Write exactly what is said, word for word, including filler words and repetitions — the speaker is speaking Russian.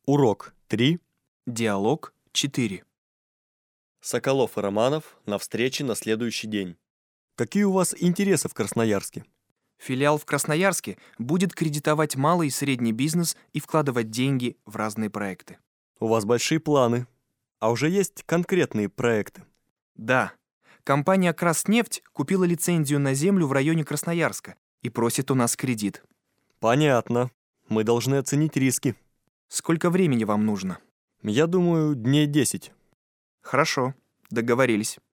Урок три. Диалог четыре. Соколов и Романов на встрече на следующий день. Какие у вас интересы в Красноярске? Филиал в Красноярске будет кредитовать малый и средний бизнес и вкладывать деньги в разные проекты. У вас большие планы. А уже есть конкретные проекты? Да, компания «Краснефть» купила лицензию на землю в районе Красноярска и просит у нас кредит. Понятно. Мы должны оценить риски. Сколько времени вам нужно? Я думаю, дней десять. Хорошо, договорились.